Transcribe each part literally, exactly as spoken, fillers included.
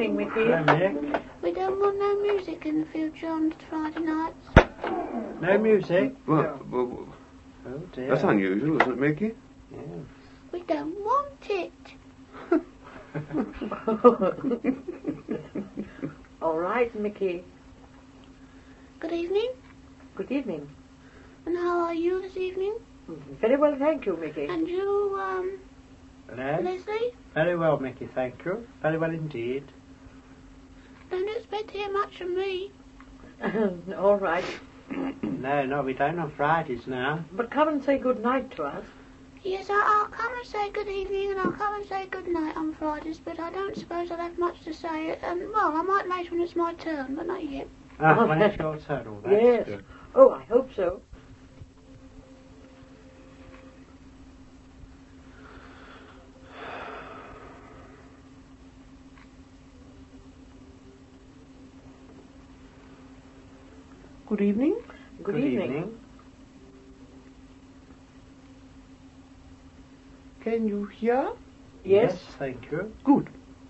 evening, Mickey. Hello, Mick. We don't want no music in the future on Friday nights. No music? Well, well, well, Oh, dear. that's unusual, isn't it, Mickey? Yes. We don't want it. All right, Mickey. Good evening. Good evening. And how are you this evening? Very well, thank you, Mickey. And you, um, Hello? Leslie? Very well, Mickey, thank you. Very well indeed. Don't expect to hear much from me. All right. No, no, we don't on Fridays now. But come and say good night to us. Yes, I, I'll come and say good evening and I'll come and say good night on Fridays, but I don't suppose I'll have much to say. Um, well, I might later when it's my turn, but not yet. Ah, when it's your turn, all that's Yes. good. Oh, I hope so. Good evening. Good, Good evening. evening. Can you hear? Yes. Thank you. Good.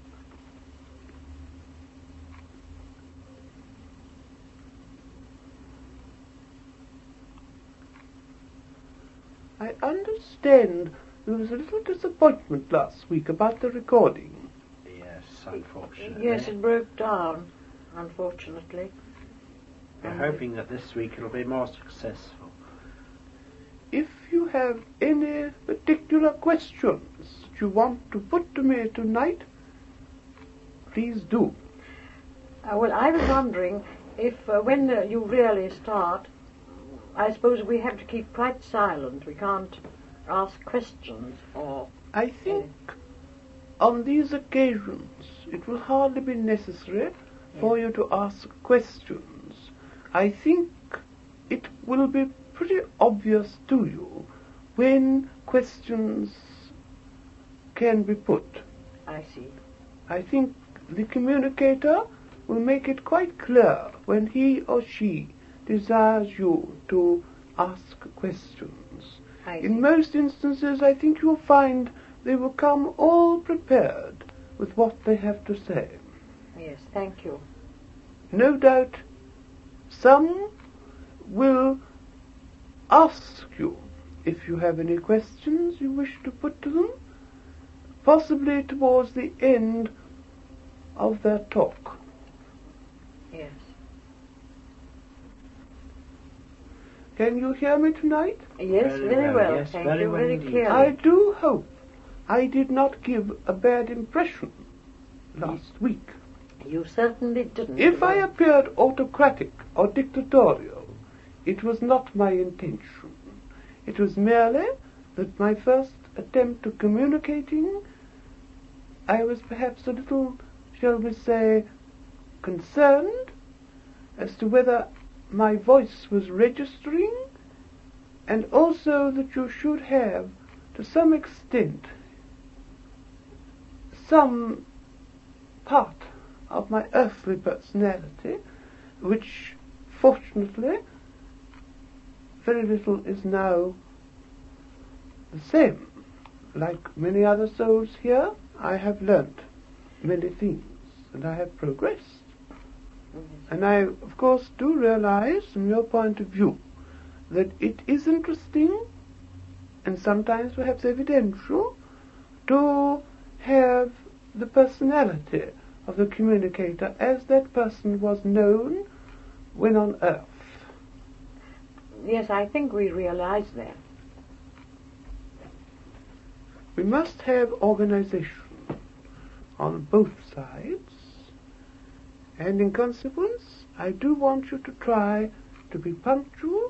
I understand there was a little disappointment last week about the recording. Yes, unfortunately. Yes, it broke down, unfortunately. We're hoping that this week it'll be more successful. If you have any particular questions that you want to put to me tonight, please do. Uh, well, I was wondering if uh, when uh, you really start, I suppose we have to keep quite silent. We can't ask questions or... I think on these occasions it will hardly be necessary for you to ask questions. I think it will be pretty obvious to you when questions can be put. I see. I think the communicator will make it quite clear when he or she desires you to ask questions. I see. In most instances, I think you'll find they will come all prepared with what they have to say. Yes, thank you. No doubt some will ask you if you have any questions you wish to put to them, possibly towards the end of their talk. Yes. Can you hear me tonight? Yes, Very very, well, well. yes, Thank very you well very indeed. clearly. I do hope I did not give a bad impression last week. You certainly didn't. If I appeared autocratic or dictatorial, it was not my intention. It was merely that my first attempt to communicating, I was perhaps a little, shall we say, concerned as to whether my voice was registering, and also that you should have, to some extent, some part of my earthly personality, which, fortunately, very little is now the same. Like many other souls here, I have learnt many things, and I have progressed. And I, of course, do realize, from your point of view, that it is interesting, and sometimes perhaps evidential, to have the personality of the communicator as that person was known when on earth. Yes, I think we realize that. We must have organization on both sides, and in consequence, I do want you to try to be punctual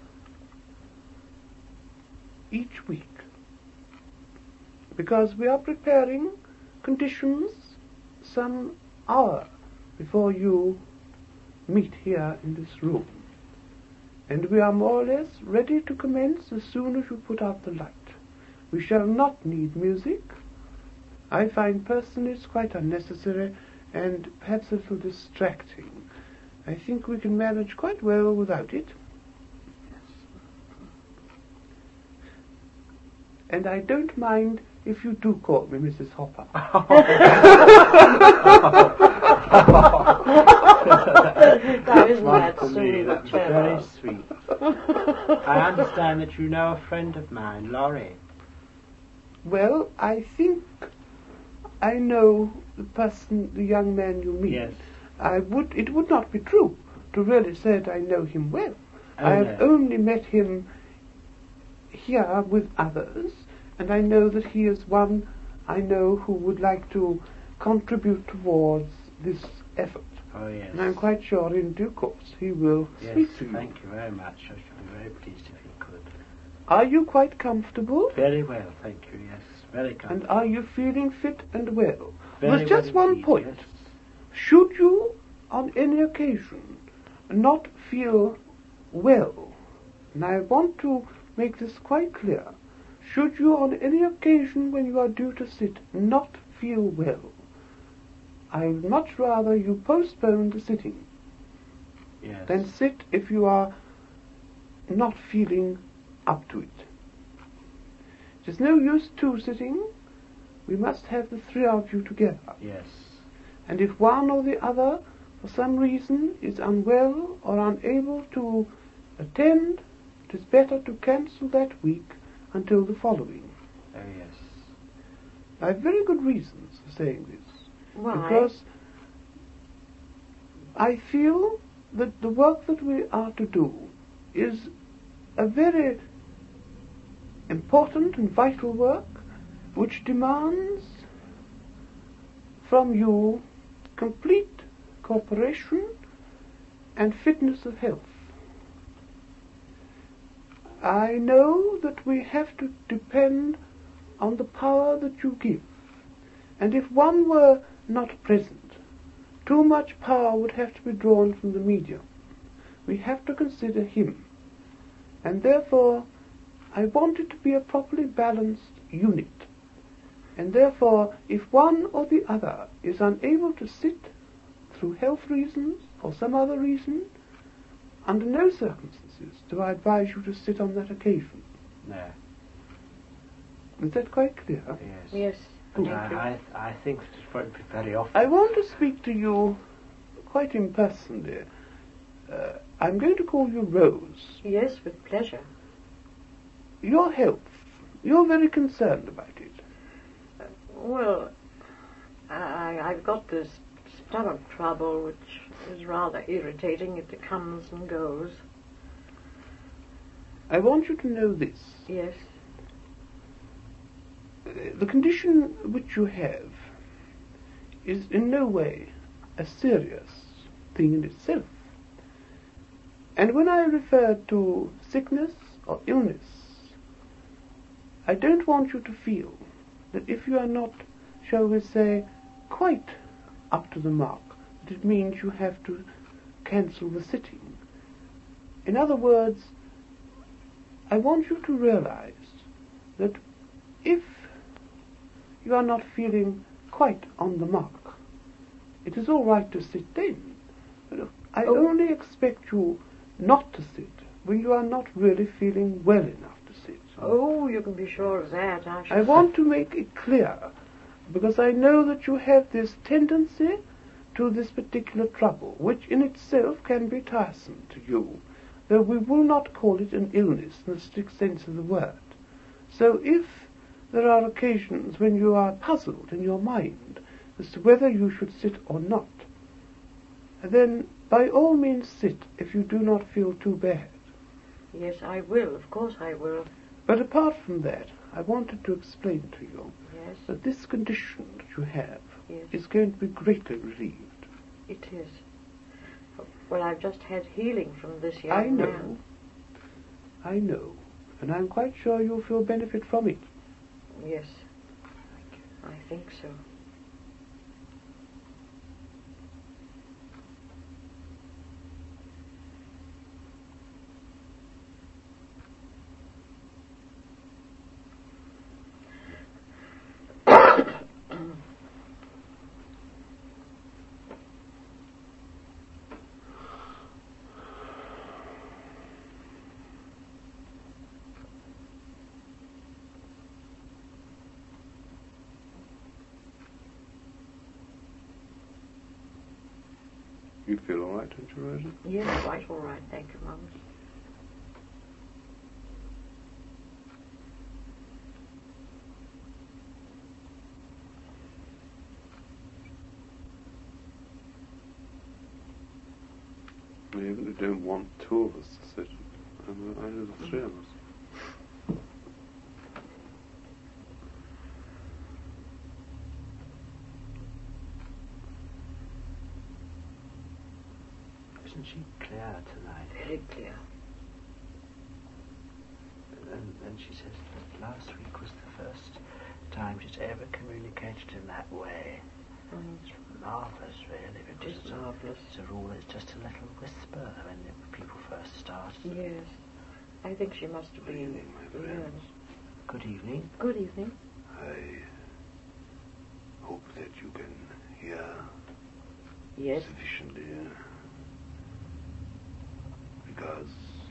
each week, because we are preparing conditions some hour before you meet here in this room, and we are more or less ready to commence as soon as you put out the light. We shall not need music. I find personally it's quite unnecessary and perhaps a little distracting. I think we can manage quite well without it. And I don't mind if you do call me Missus Hopper. Now, isn't that Wonderful, so Mary, that was very clever? sweet. I understand that you know a friend of mine, Laurie. Well, I think I know the person, the young man you mean. Yes. I would. It would not be true to really say that I know him well. Oh, I have no. only met him here with others, and I know that he is one I know who would like to contribute towards this effort. Oh, yes. And I'm quite sure in due course he will Yes, speak to you. thank you very much. I should be very pleased if you could. Are you quite comfortable? Very well, thank you, yes. Very And comfortable. are you feeling fit and well? Very There's just well one indeed, point. yes. Should you, on any occasion, not feel well, and I want to make this quite clear, should you, on any occasion when you are due to sit, not feel well, I would much rather you postpone the sitting Yes. than sit if you are not feeling up to it. There's no use two sitting. We must have the three of you together. Yes. And if one or the other, for some reason, is unwell or unable to attend, it is better to cancel that week until the following. Oh, yes. I have very good reasons for saying this. Why? Because I feel that the work that we are to do is a very important and vital work which demands from you complete cooperation and fitness of health. I know that we have to depend on the power that you give, and if one were not present, too much power would have to be drawn from the medium. We have to consider him, and therefore I want it to be a properly balanced unit. And therefore, if one or the other is unable to sit through health reasons or some other reason, under no circumstances do I advise you to sit on that occasion. No. Is that quite clear? Yes. Yes. And Thank you. I, I, I think that it won't be very often. I want to speak to you quite impersonally. Uh, I'm going to call you Rose. Yes, with pleasure. Your health, you're very concerned about it. Well, I, I've got this stomach trouble which is rather irritating. It comes and goes. I want you to know this. Yes. Uh, the condition which you have is in no way a serious thing in itself. And when I refer to sickness or illness, I don't want you to feel that if you are not, shall we say, quite up to the mark, that it means you have to cancel the sitting. In other words, I want you to realize that if you are not feeling quite on the mark, it is all right to sit then. But I Oh. only expect you not to sit when you are not really feeling well enough to sit. Oh, you can be sure of that. I, I want to make it clear, because I know that you have this tendency to this particular trouble, which in itself can be tiresome to you, though we will not call it an illness in the strict sense of the word. So if there are occasions when you are puzzled in your mind as to whether you should sit or not, then by all means sit if you do not feel too bad. Yes, I will. Of course I will. But apart from that, I wanted to explain to you Yes, that this condition that you have yes, is going to be greatly relieved. it is. Well, I've just had healing from this young I know, man. I know, and I'm quite sure you'll feel benefit from it. Yes, I think so. You feel all right, don't you, Rosa? Yes, quite all right, thank you, Mum. Maybe they don't want two of us to sit. I know the three of us. Isn't she clear tonight? Very clear. And then she says that last week was the first time she's ever communicated in that way. Mm. It's marvellous, really, because It's marvellous. as a rule it's just a little whisper when the people first start. Yes. I think she must have Good been. evening, my friends. Good evening. Good evening. I hope that you can hear Yes. sufficiently, because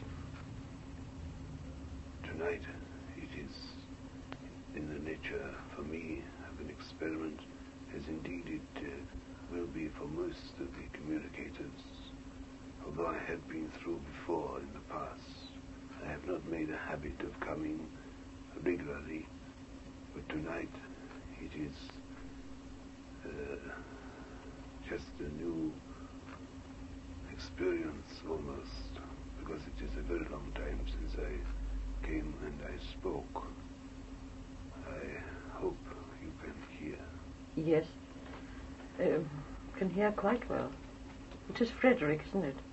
tonight it is in the nature for me of an experiment, as indeed it uh, will be for most of the communicators. Although I have been through before in the past, I have not made a habit of coming regularly, but tonight it is uh, just a new experience almost, because it is a very long time since I came and I spoke. I hope you can hear. Yes. Um, can hear quite well. It is Frederick, isn't it?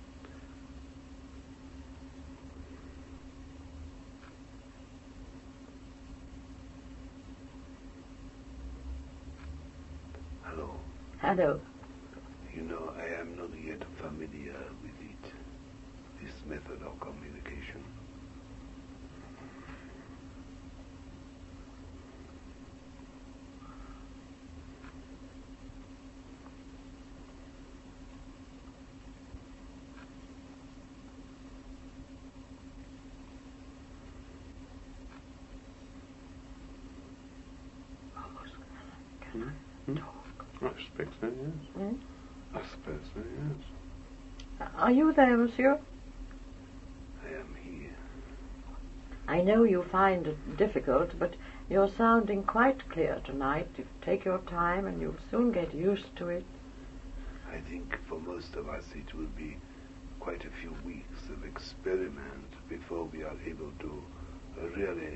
Hello. Hello. You know, I am not yet familiar with it, this method of communication. Hmm? Hmm? I expect so, yes. Hmm? I suppose so, yes. Are you there, monsieur? I am here. I know you find it difficult, but you're sounding quite clear tonight. You take your time and you'll soon get used to it. I think for most of us it will be quite a few weeks of experiment before we are able to really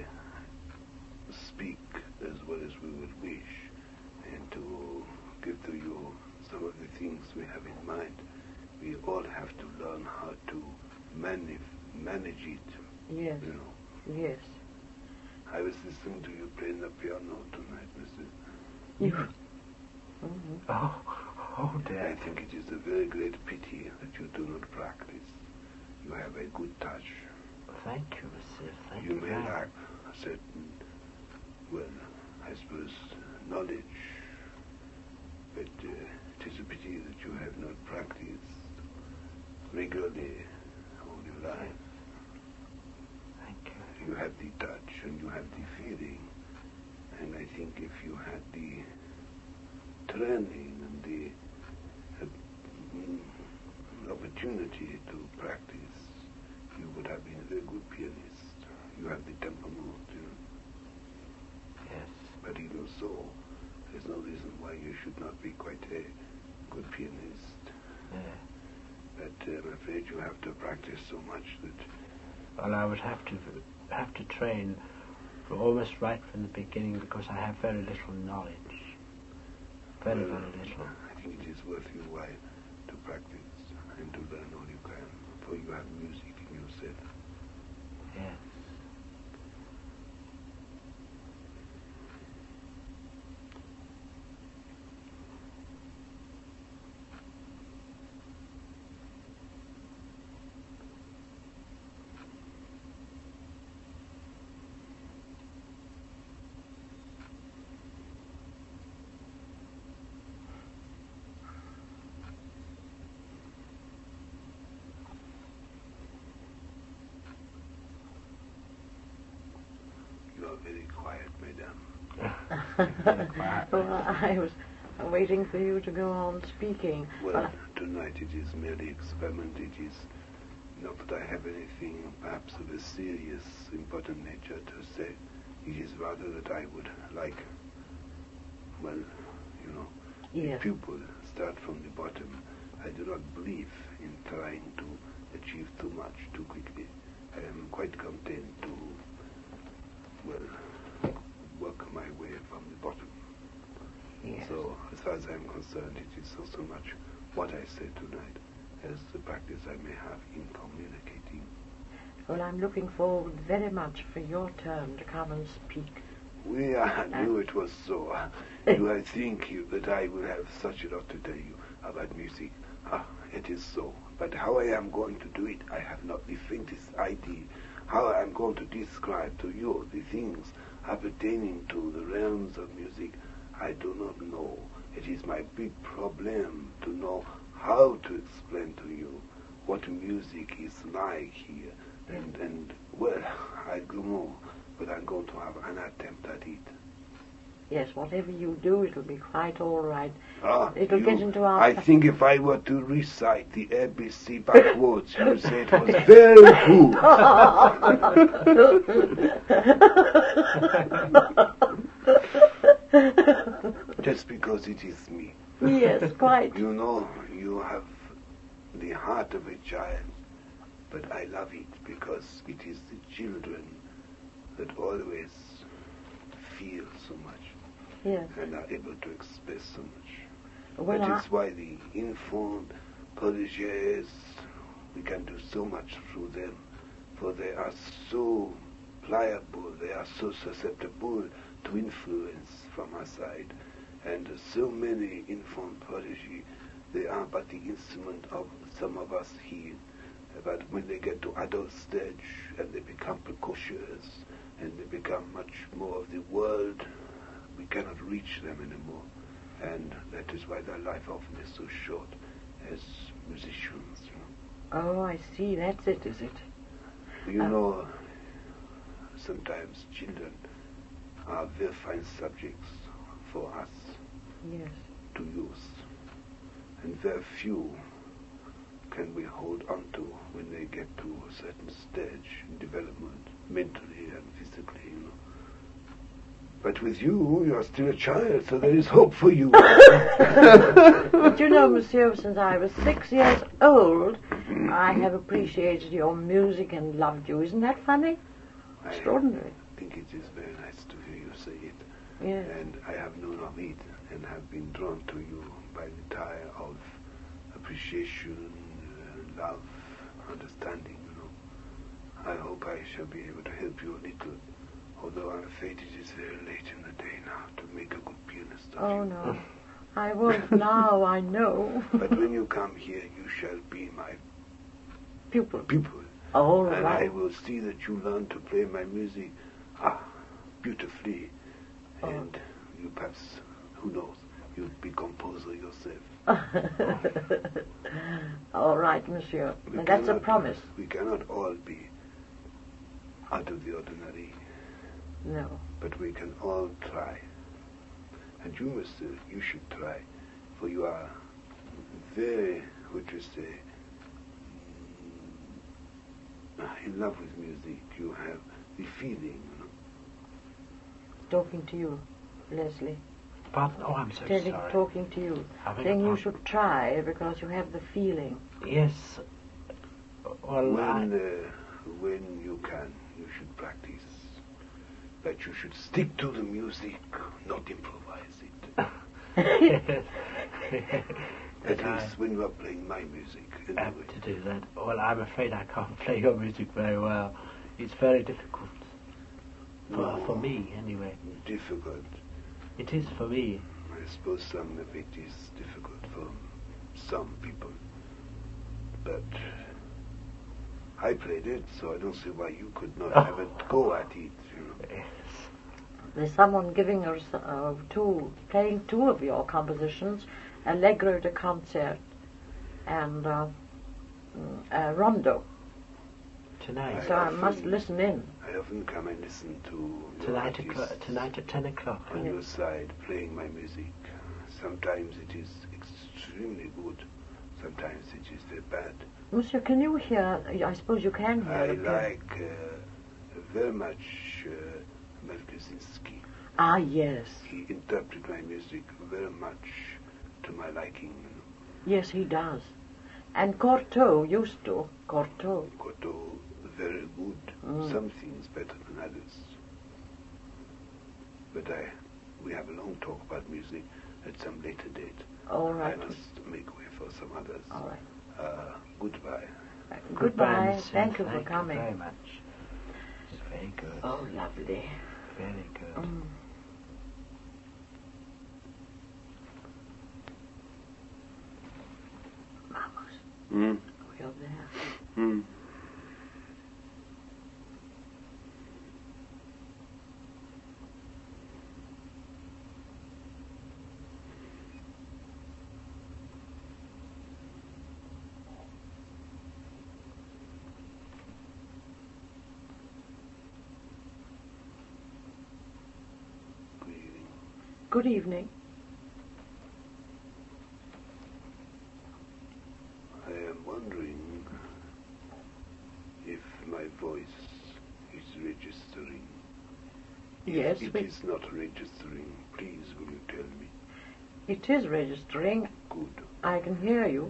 speak as well as we would wish, and to give to you some of the things we have in mind. We all have to learn how to manage, manage it, Yes. you know. Yes. I was listening to you playing the piano tonight, Missus You. Mhm. Oh, oh I dear. think it is a very great pity that you do not practice. You have a good touch. Thank you, Monsieur. Thank You you may very much. lack a certain, well, I suppose, knowledge, but uh, it is a pity that you have not practiced regularly all your life. Thank you. You have the touch and you have the feeling, and I think if you had the training and the uh, mm, opportunity to practice, you would have been a very good pianist. You have the temperament, you know. Yes. But even so, there's no reason why you should not be quite a good pianist. Yeah. But uh, I'm afraid you have to practice so much that Well, I would have to have to train for almost right from the beginning, because I have very little knowledge. Very, well, very little. I think it is worth your while to practice and to learn all you can, for you have music in yourself. Yes. You are very quiet, madame. Very quiet. Well, I was waiting for you to go on speaking. Well, tonight it is merely experiment. It is not that I have anything perhaps of a serious, important nature to say. It is rather that I would like, well, you know, Yes. a pupil start from the bottom. I do not believe in trying to achieve too much too quickly. I am quite content to, well, work my way from the bottom. Yes. So, as far as I am concerned, it is not so much what I say tonight as the practice I may have in communicating. Well, I'm looking forward very much for your turn to come and speak. We I knew it was so. You, I think you, that I will have such a lot to tell you about music. Ah, it is so. But how I am going to do it, I have not the faintest idea. How I am going to describe to you the things appertaining to the realms of music, I do not know. It is my big problem to know how to explain to you what music is like here. And, and well, I don't know, but I'm going to have an attempt at it. Yes, whatever you do, it'll be quite all right. Ah, It'll you, get into our... I think if I were to recite the A B C backwards, you would say it was very good. Just because it is me. Yes, quite. You know, you have the heart of a child, but I love it because it is the children that always feel so much Yes. and are able to express so much. Well, that I- is why the infant protégés, we can do so much through them, for they are so pliable, they are so susceptible to influence from our side. And so many infant protégés, they are but the instrument of some of us here. But when they get to adult stage and they become precocious and they become much more of the world, we cannot reach them anymore. And that is why their life often is so short as musicians. You know, Oh, I see. That's it, is it? you Uh. know sometimes children are very fine subjects for us Yes. to use. And very few can we hold on to when they get to a certain stage in development, mentally and physically, you know. But with you, you are still a child, so there is hope for you. But you know, monsieur, since I was six years old, I have appreciated your music and loved you. Isn't that funny? I Extraordinary. think it is very nice to hear you say it. Yes. And I have known of it and have been drawn to you by the tie of appreciation, uh, love, understanding, you know. I hope I shall be able to help you a little, although I'm afraid it is very late in the day now to make a good pianist of Oh, you. no. I won't now, I know. But when you come here, you shall be my Pupil. pupil. All And I right. will see that you learn to play my music, ah, beautifully. Oh. And you perhaps, who knows, you'll be composer yourself. All right, monsieur. We Now, that's a cannot- promise. We cannot all be out of the ordinary, No. but we can all try. And you, mister, you should try, for you are very, what you say, mm, in love with music. You have the feeling, you know. Talking to you, Leslie. Pardon? Oh, I'm so Telling, sorry. talking to you. I beg Saying your you pardon. should try because you have the feeling. Yes. Well, I, When, uh, when you can, you should practice. But you should stick to the music, not improvise it. At That I least when you are playing my music. Anyway. have to do that. Well, I'm afraid I can't play your music very well. It's very difficult. For, No. for me, anyway. Difficult. It is for me. I suppose some of it is difficult for some people. But I played it, so I don't see why you could not have a go at it. You know. Yes. There's someone giving us uh, two, playing two of your compositions, Allegro de Concert and uh, mm, uh, Rondo. Tonight. So I often- must listen in. I often come and listen to your Tonight, artists o'clock, tonight at ten o'clock. on Yes. your side playing my music. Sometimes it is extremely good. Sometimes it is very bad. Monsieur, can you hear? I suppose you can hear. I the piano. like uh, very much uh, Melkaczynski. Ah, yes. He interpreted my music very much to my liking. Yes, he does. And Cortot used to. Cortot. Cortot, very good. Mm. Some things better than others. But I, we have a long talk about music at some later date. All right. I must make way for some others. All right. Uh, goodbye. Uh, goodbye. Mister Thank you for Thank coming. you very much. It's very good. Oh, lovely. Very good. Mm. Vamos. Mm. We're there. Mm. Good evening. Good evening. I am wondering if my voice is registering. Yes, If we, it is not registering, please will you tell me? it is registering. Good. I can hear you.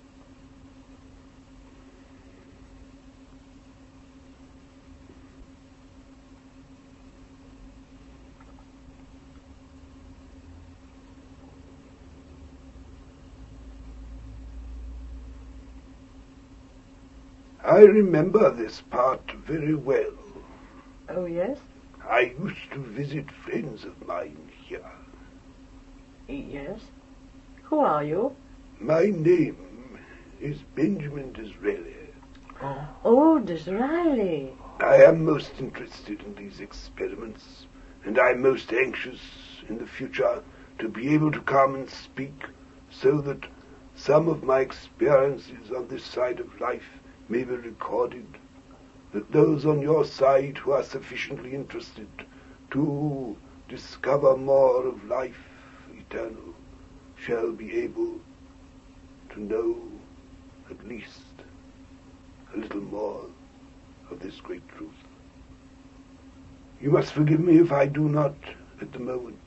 I remember this part very well. Oh, yes? I used to visit friends of mine here. Yes. Who are you? My name is Benjamin Disraeli. Oh, Disraeli. I am most interested in these experiments, and I am most anxious in the future to be able to come and speak so that some of my experiences on this side of life may be recorded, that those on your side who are sufficiently interested to discover more of life eternal shall be able to know at least a little more of this great truth. You must forgive me if I do not, at the moment,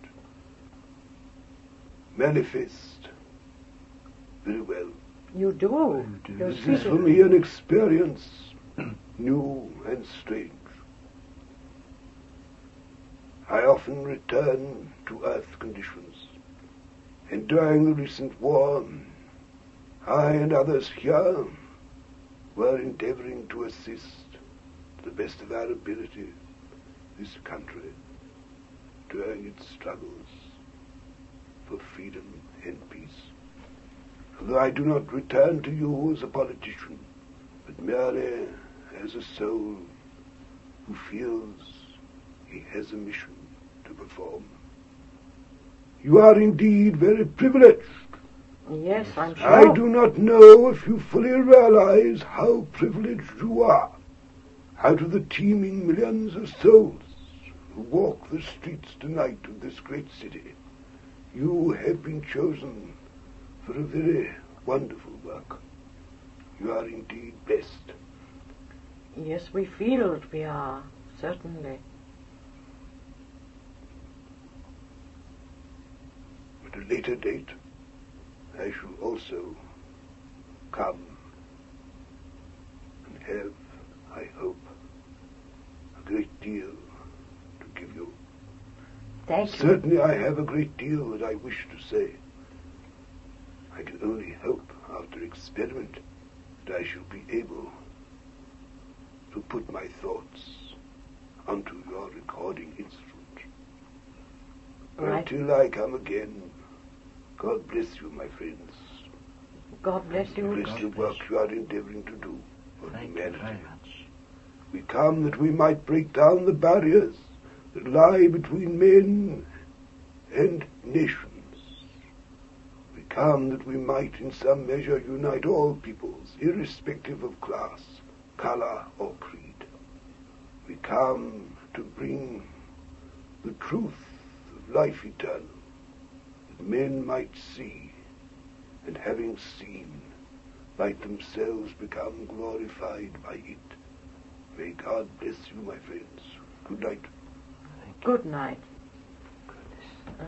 manifest very well. You do. You do. You're This is for seated. me an experience new and strange. I often return to earth conditions, and during the recent war, I and others here were endeavoring to assist, to the best of our ability, this country during its struggles for freedom and peace. Although I do not return to you as a politician, but merely as a soul who feels he has a mission to perform. You are indeed very privileged. Yes, I'm sure. I do not know if you fully realize how privileged you are. Out of the teeming millions of souls who walk the streets tonight of this great city, you have been chosen for a very wonderful work. You are indeed blessed. Yes, we feel that we are, certainly. At a later date, I shall also come and have, I hope, a great deal to give you. Thank you. Certainly I have a great deal that I wish to say. I can only hope, after experiment, that I shall be able to put my thoughts onto your recording instrument. Right. Until I come again, God bless you, my friends. God bless you. Bless God the bless work you. you are endeavoring to do for Thank you humanity. very much. We come that we might break down the barriers that lie between men and nations. We come that we might in some measure unite all peoples, irrespective of class, color, or creed. We come to bring the truth of life eternal, that men might see, and having seen, might themselves become glorified by it. May God bless you, my friends. Good night. Good night. Uh,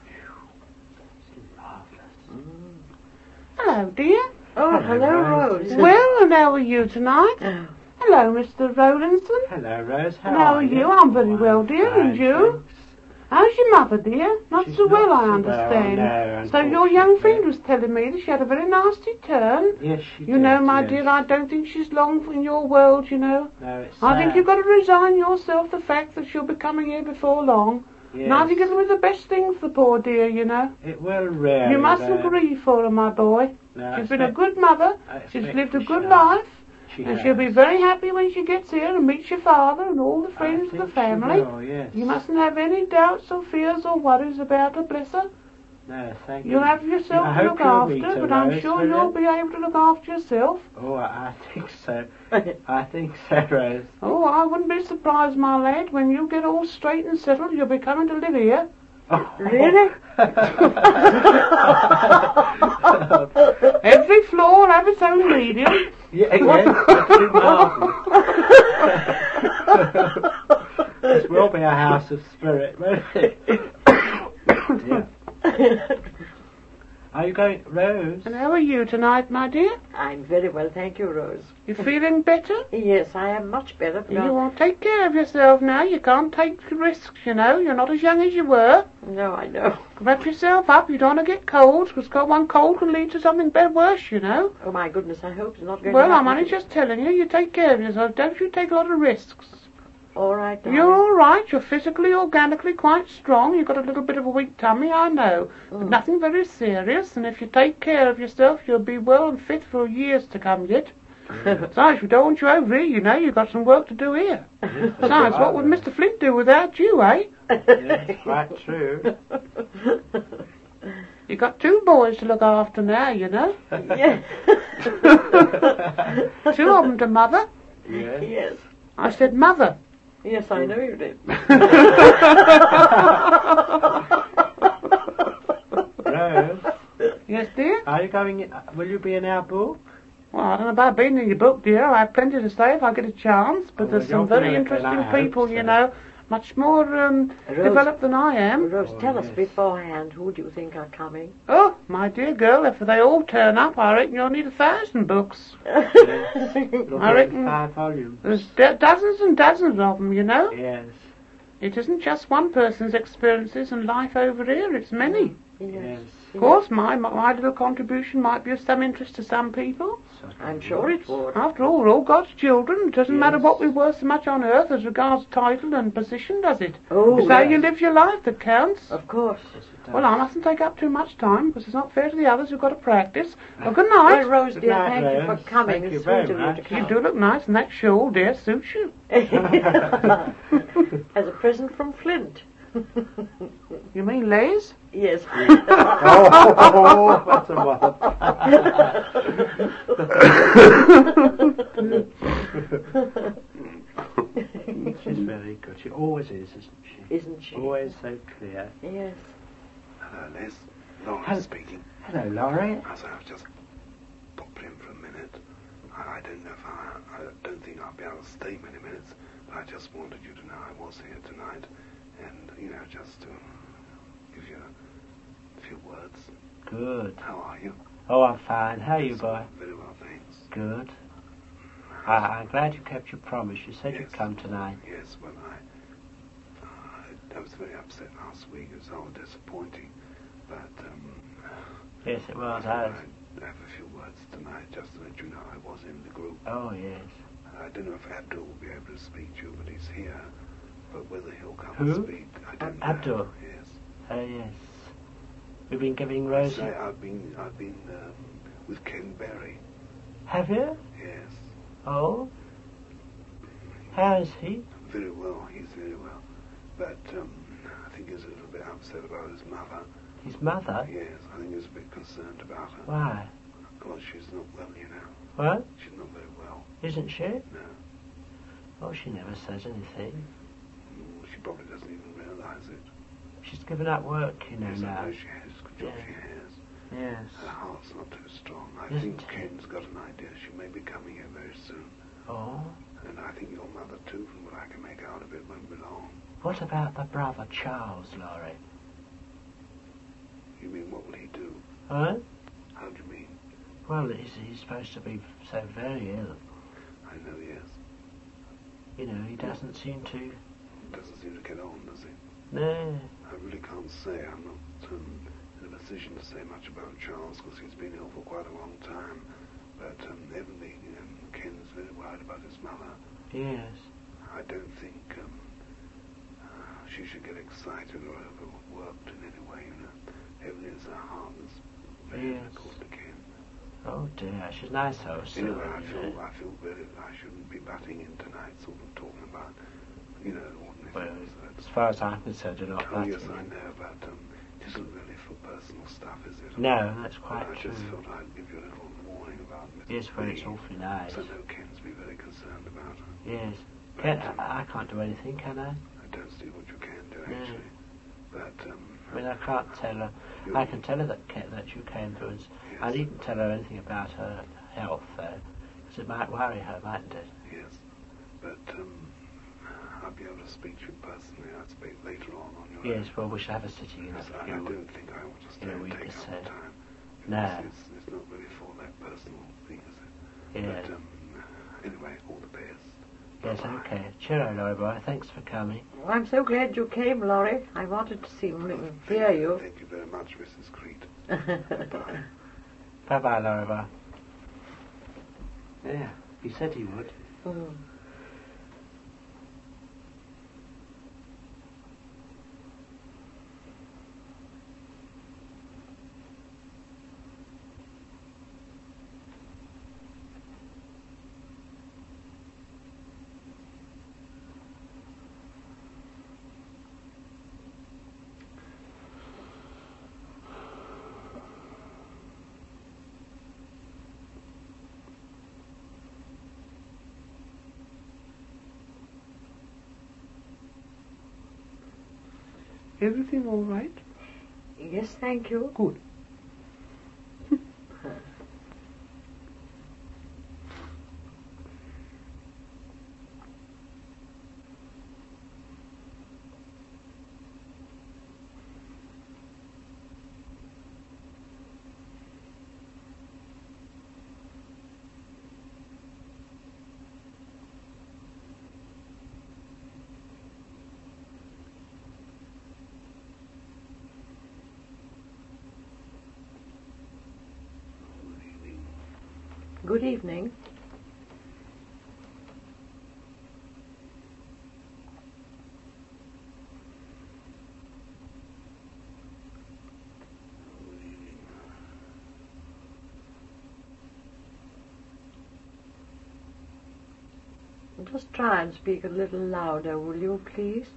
Mm. Hello, dear. oh, hello, Hello, Rose. Well, and how are you tonight? Oh, Hello, Mister Rowlinson. Hello, Rose. How, And how are are you? you? I'm very Oh, well, I'm dear, fine, and you? thanks. How's your mother, dear? Not She's so not well, I so well, understand. no, So your young unfortunately. friend was telling me that she had a very nasty turn. Yes, she You did, know, my yes. dear, I don't think she's long in your world, you know. No, it's I think sad. you've got to resign yourself the fact that she'll be coming here before long. Yes. And I think it'll be the best thing for the poor dear, you know. It will really. You mustn't though. grieve for her, my boy. No, I She's been a expect- good mother. I She's expect lived a she good shall. life. She And has. she'll be very happy when she gets here and meets your father and all the I friends of think the she family. will, yes. You mustn't have any doubts or fears or worries about her, bless her. No, thank you. You'll have yourself I to hope look you'll after, meet her, but I'm Rose, sure will you'll you? be able to look after yourself. Oh, I, I think so. I think so, Rose. Oh, I wouldn't be surprised, my lad, when you get all straight and settled, you'll be coming to live here. really? Every floor will have its own medium. Yeah, yes, that's marvellous. This will be a house of spirit, won't it? Yeah. Are you going, Rose? And how are you tonight, my dear? I'm very well, thank you, Rose. You feeling better? Yes, I am much better. You Now, won't take care of yourself now. You can't take risks, you know. You're not as young as you were. no, I know. Wrap yourself up. You don't want to get colds, because one cold can lead to something better, worse, you know. Oh, my goodness, I hope it's not going Well, to I'm happen. only just telling you, you take care of yourself. Don't you take a lot of risks. All right, darling. You're all right. You're physically, organically quite strong. You've got a little bit of a weak tummy, I know. But Mm. nothing very serious. And if you take care of yourself, you'll be well and fit for years to come yet. Besides, we don't want you over here, you know. You've got some work to do here. Besides, what would Mister Flint do without you, eh? Yes, quite true. You've got two boys to look after now, you know. Yes. Two of them to mother. Yes. Yes. I said mother. Yes, I know you did. Rose, Yes, dear? are you going, in, will you be in our book? Well, I don't know about being in your book, dear. I have plenty to say if I get a chance. But Oh, there's well, some you're very good, interesting and I hope people, so. you know. Much more um, Rose- developed than I am. Rose, Oh, tell us yes. beforehand who do you think are coming? Oh, my dear girl, if they all turn up, I reckon you'll need a thousand books. It'll I be reckon- in five volumes. There's do- dozens and dozens of them, you know. Yes. It isn't just one person's experiences and life over here, it's many. Yes. Of course, my, my little contribution might be of some interest to some people. I'm sure it would. After all, we're all God's children. It doesn't matter Yes. what we were so much on earth as regards title and position, does it? Oh, It's how yes. you live your life that counts. of course. Yes, it does. Well, I mustn't take up too much time, because it's not fair to the others who've got to practice. Well, good night. Well, Rose, dear, night, thank you Rose. for coming. Thank you It's very sweet of you much. to You come. do look nice, and that shawl, dear, suits you. As a present from Flint. You mean Les? Yes. Oh, that's a word. She's very good. She always is, isn't she? Isn't she? Always so clear. Yes. Hello, Les. Lawrence Hello. speaking. Hello, Laurie. As I've just popped in for a minute, I, I don't know if I, I don't think I'll be able to stay many minutes, but I just wanted you to know I was here tonight, and, you know, just to give you a few words. Good. How are you? Oh, I'm fine. How are you, boy? Very well, thanks. Good. I, I'm glad you kept your promise. You said Yes. you'd come tonight. Yes, well, I, uh, I was very upset last week. It was all disappointing, but um, Yes, it was. I I, I have a few words tonight just to let you know I was in the group. oh, yes. I don't know if Abdul will be able to speak to you, but he's here. But whether he'll come Who? and speak, I don't know. Abdul? Yes. Oh, yes. We've been giving I Rosie... say I've been, I've been um, with Ken Berry. Have you? Yes. Oh? How is he? Very well. He's very well. But um, I think he's a little bit upset about his mother. His mother? Yes, I think he's a bit concerned about her. Why? Because she's not well, you know. What? She's not very well. Isn't she? No. Oh, she never says anything. Mm, She probably doesn't even realise it. She's given up work, you know, Yes, I now. know she has. Good job Yeah. she has. Yes. Her heart's not too strong. I Isn't think it? Ken's got an idea she may be coming here very soon. Oh. And I think your mother, too, from what I can make out of it, won't be long. What about the brother Charles, Laurie? You mean, what will he do? Huh? How do you mean? Well, he's, he's supposed to be so very ill. I know he is. You know, he doesn't seem to... Doesn't seem to get on, does he? No. I really can't say. I'm not um, in a position to say much about Charles because he's been ill for quite a long time. But um, evidently, um, Ken's very worried about his mother. Yes. I don't think um, uh, she should get excited or overworked in any way, you know. Evidently, it's her heart that's very Yes. difficult to Ken. Oh dear, she's nice though, so... Anyway, I you feel know. I feel very I shouldn't be butting in tonight, sort of talking about, you know, ordinary Well, things. as far as I'm concerned, you're not Oh butting yes, I in. know, but um, it isn't really for personal stuff, is it? No, that's But quite I true. just thought I'd give you a little warning about Missus Yes, well, it's B, awfully nice. because I know Ken's be very concerned about her. Yes. But, Can, um, I, I can't do anything, can I? I don't see what you can do No. actually. But um, I mean, I can't tell her. you- I can tell her that ca- that you came through, and s- Yes. I needn't tell her anything about her health, though, because it might worry her, mightn't it? Yes, but um, I'll be able to speak to you personally. I'll speak later on on your Yes, well, we should have a sitting in a Because I, I few. don't think I want to stay in a and week take or up so. the time. No. Because It's, it's not really for that personal thing, is it? Yeah. But um, anyway, all the best. Yes, Bye-bye. okay. Cheerio, Laurie boy. Thanks for coming. Well, I'm so glad you came, Laurie. I wanted to see m- hear you. Thank you very much, Missus Crete. Bye. Bye-bye, Laurie boy. Yeah, he said he would. Mm. Everything all right? Yes, thank you. Good. Good evening. Just try and speak a little louder, will you, please?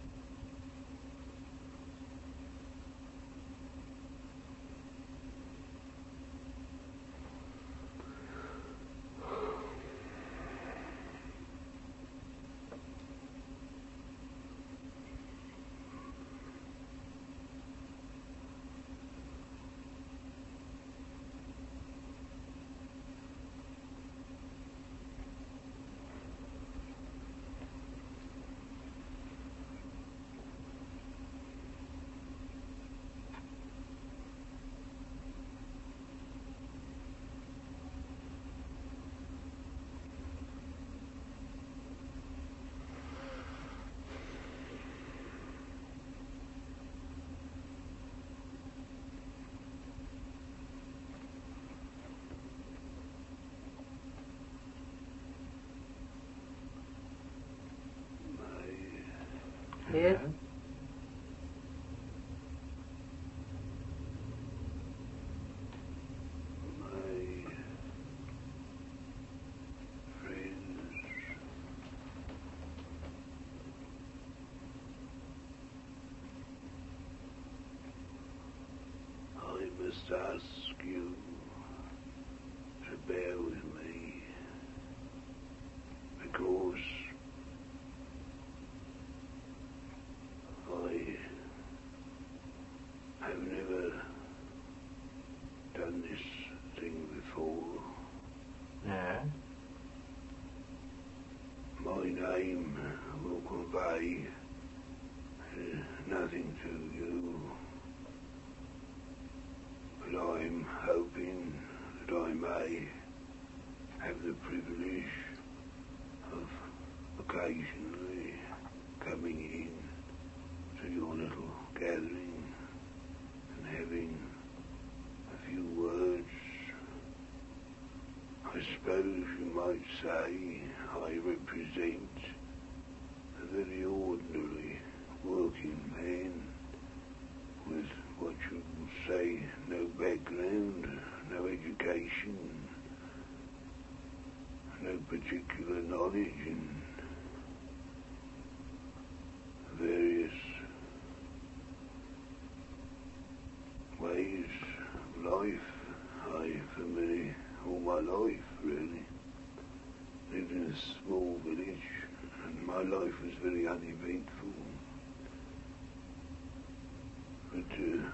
Yes. My friends, I must ask you to bear with me because I have never suppose you might say I represent a very ordinary working man with what you would say no background, no education, no particular knowledge in various ways of life. I, for me, all my life, really, lived in a small village, and my life was very uneventful. But uh,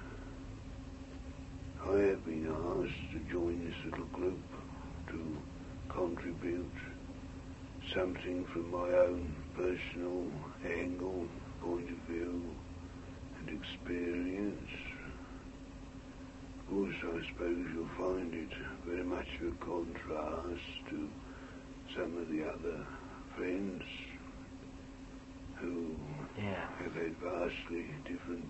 I have been asked to join this little group to contribute something from my own personal angle, point of view, and experience. Of course, I suppose you'll find it very much of a contrast to some of the other friends who Yeah. have had vastly different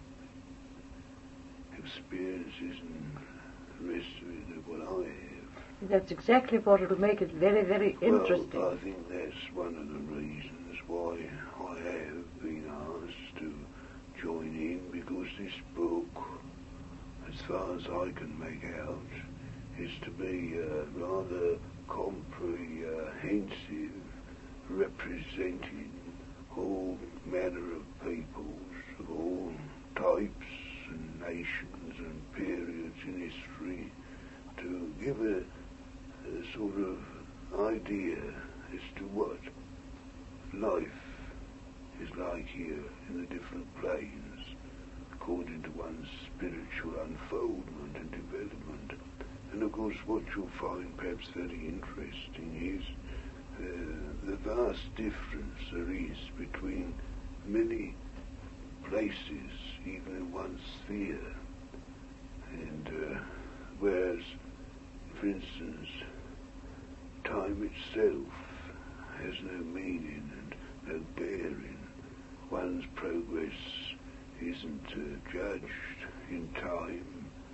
experiences and the rest of it than what I have. That's exactly what will make it very, very interesting. Well, I think that's one of the reasons why I have been asked to join in, because this book, as far as I can make out, is to be uh, rather comprehensive, representing all manner of peoples of all types and nations and periods in history, to give a, a sort of idea as to what life is like here in the different planes, according to one's spiritual unfoldment and development. And of course what you'll find perhaps very interesting is uh, the vast difference there is between many places, even in one sphere. And uh, whereas, for instance, time itself has no meaning and no bearing, one's progress isn't uh, judged in time.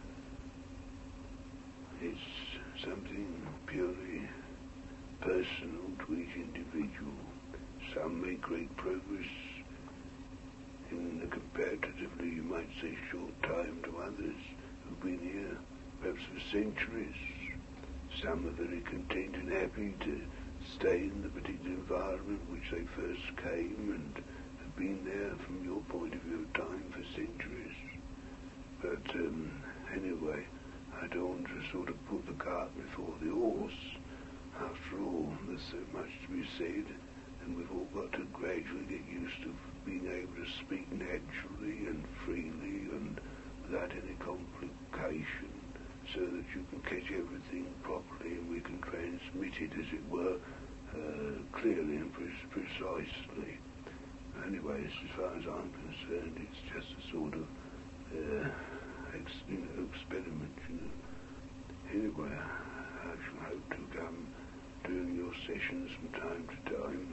It's something purely personal to each individual. Some make great progress in a comparatively, you might say, short time to others who've been here perhaps for centuries. Some are very content and happy to stay in the particular environment which they first came and have been there from your point of view of time for centuries. But um, anyway, I don't want to sort of put the cart before the horse. After all, there's so much to be said, and we've all got to gradually get used to being able to speak naturally and freely and without any complication, so that you can catch everything properly and we can transmit it, as it were, uh, clearly and pre- precisely. Anyway, as far as I'm concerned, it's just a sort of uh, ex- you know, experiment, you know. Anyway, I shall hope to come doing your sessions from time to time.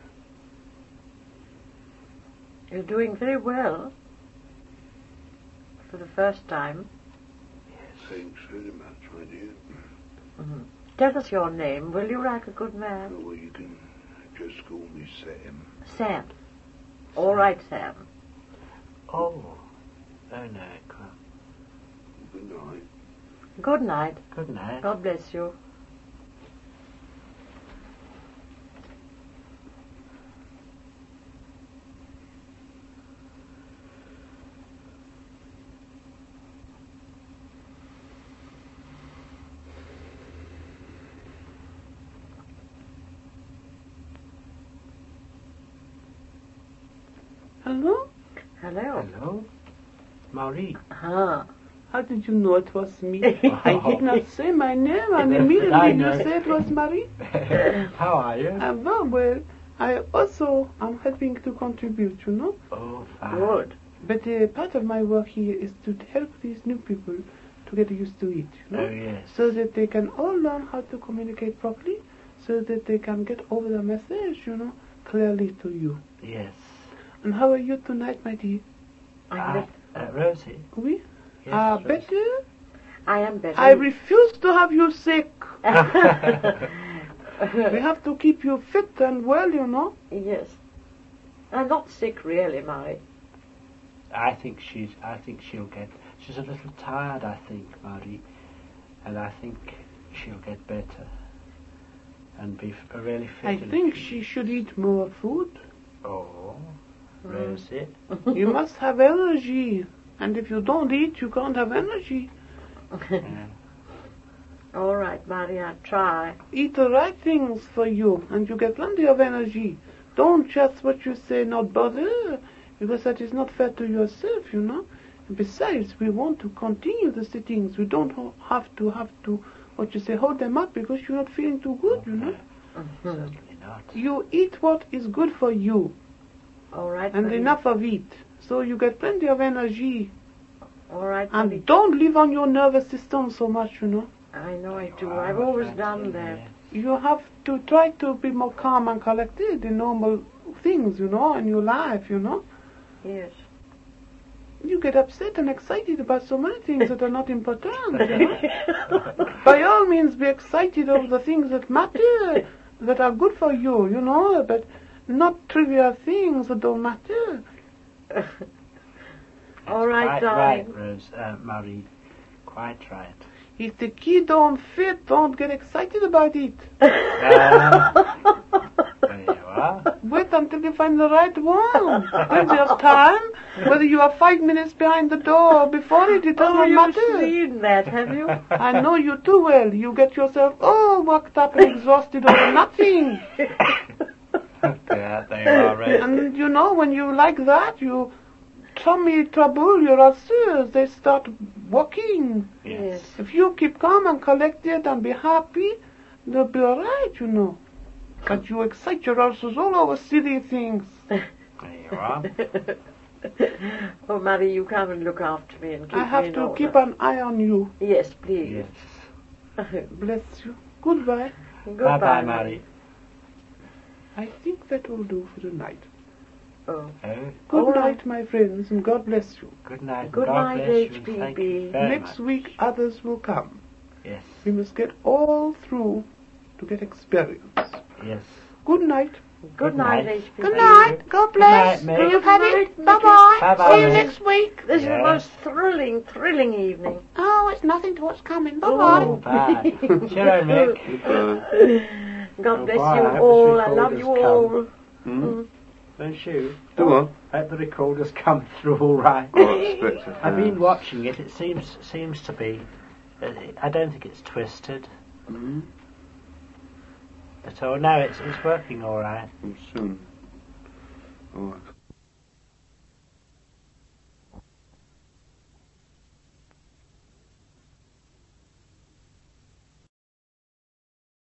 You're doing very well for the first time. Thanks very much, my dear. Mm-hmm. Tell us your name, will you, like a good man? Oh, well, you can just call me Sam. Sam. All right, Sam. Oh, very nice. Good night. Good night. Good night. God bless you. Hello? Hello. Hello? Marie. Ah. How did you know it was me? I did not say my name, and I immediately you know. said it was Marie. How are you? Uh, well, well, I also am helping to contribute, you know. Oh, fine. Good. But uh, part of my work here is to help these new people to get used to it, you know. Oh, yes. So that they can all learn how to communicate properly, so that they can get over the message, you know, clearly to you. Yes. And how are you tonight, my dear? I'm Uh, bet- uh, Rosie. Oui? Yes, Ah, Rosie. better? I am better. I refuse to have you sick. We have to keep you fit and well, you know. Yes. I'm not sick, really, Mary. I think she's. I think she'll get. She's a little tired, I think, Marie, and I think she'll get better and be f- really fit. I in a think few- she should eat more food. Oh, Rosie. You must have energy. And if you don't eat, you can't have energy. Yeah. All right, Mary, I'll try. Eat the right things for you, and you get plenty of energy. Don't just what you say, not bother, because that is not fair to yourself, you know. And besides, we want to continue the sittings. We don't ho- have to have to, what you say, hold them up because you're not feeling too good, you know. Certainly not. You eat what is good for you, All right, and Mary. enough of it, so you get plenty of energy. All right, Mary. And don't live on your nervous system so much, you know. I know I do. Oh, I've always thank done you, that. yes. You have to try to be more calm and collected in normal things, you know, in your life, you know. Yes. You get upset and excited about so many things that are not important, you know. By all means, be excited over the things that matter, that are good for you, you know, but not trivial things that don't matter. All right, Quite darling. right, Rose, uh, Marie. Quite right. If the kid don't fit, don't get excited about it. Uh, there you are. Wait until you find the right one. Plenty of time. Whether you are five minutes behind the door or before it, it does Oh, not you've matter. seen that, have you? I know you too well. You get yourself all worked up and exhausted over nothing. Yeah, there you are, Rose. And you know, when you like that, you tummy trouble, your ulcers, they start working. Yes. If you keep calm and collected and be happy, they'll be all right, you know. But you excite your ulcers all over silly things. There you are. Oh, Mary, you come and look after me and keep I me have in to order. keep an eye on you. Yes, please. Yes. Bless you. Goodbye. Goodbye, Bye-bye, Mary. Marie. I think that will do for tonight. Oh. Oh, Good All right. night, my friends, and God bless you. good night. Good God night, bless you, and H P B. thank you very Next much. week, others will come. Yes. We must get all through to get experience. Yes. Good night. Good Good night, night. H P B. Good night. God bless. Good night, mate. You've had it. Good Bye night, bye. Bye-bye, See you mate. next week. This is the Yes. most thrilling, thrilling evening. Oh, it's nothing to what's coming. Bye Oh, bye. bye. Cheerio, Mick. God bless Goodbye. you I hope all. this I love recorder's you come. all. Hmm? Don't you? Do what? I hope the recorder's come through all right. Oh, I expect it. I've been watching it. It seems seems to be. uh, I don't think it's twisted Hmm? at all. No, it's it's working all right. Soon. Oh, I